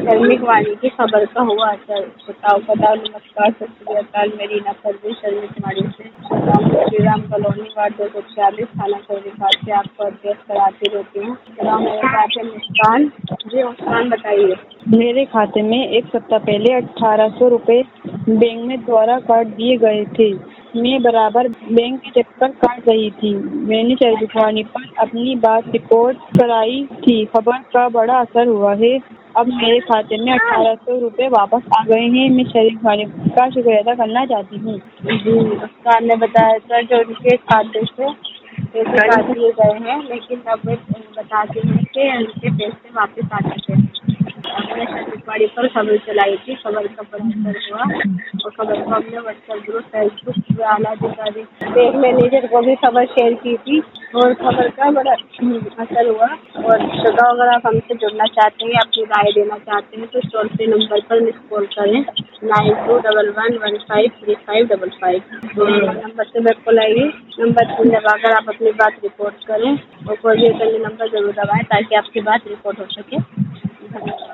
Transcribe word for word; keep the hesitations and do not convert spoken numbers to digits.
धार्मिक वाणी की खबर का हुआ असर। बताओ बताओ। नमस्कार, सत श्री अकाल। मेरी ना फर्जी शर्मी कुमारी से श्री राम कॉलोनी वार्ड दो सौ छियालीस थाना चौरीघाट से आपको अपडेट कराती रहती हूँ। बताओ, मेरे खाते में मुस्कान। जी मुस्कान, बताइए। मेरे खाते में एक सप्ताह पहले अठारह सौ रुपए बैंक में द्वारा काट दिए गए थे। मैं बराबर बैंक के चक्कर काट रही थी। मैंने चौरीघाट पर अपनी बात रिकॉर्ड कराई थी। खबर का बड़ा असर हुआ है। अब मेरे खाते में अठारह सौ रुपए वापस आ गए हैं। मैं चौरीघाट का शुक्रिया अदा करना चाहती हूँ। जी, मुस्कान ने बताया सर जो उनके खाते से पैसे काट दिए गए हैं, लेकिन अब वे बताते हैं कि उनके पैसे वापस आ चुके हैं। हमने चौरीघाट पर खबर चलाई थी। खबर का बड़ा असर हुआ और खबर को हमने व्हाट्सएप ग्रुप, फेसबुक व आला अधिकारी, बैंक मैनेजर को भी खबर शेयर की थी और खबर का बड़ा असर हुआ। और श्रोता, अगर आप हमसे जुड़ना चाहते हैं, अपनी राय देना चाहते हैं तो टोल फ्री नंबर पर मिस कॉल करें nine two double one one five three five double five. Number से बैक कॉल आएगी। नंबर तीन दबाकर आप अपनी बात रिपोर्ट करें और कोई भी नंबर जरूर दबाएं ताकि आपकी बात रिपोर्ट हो सके। धन्यवाद।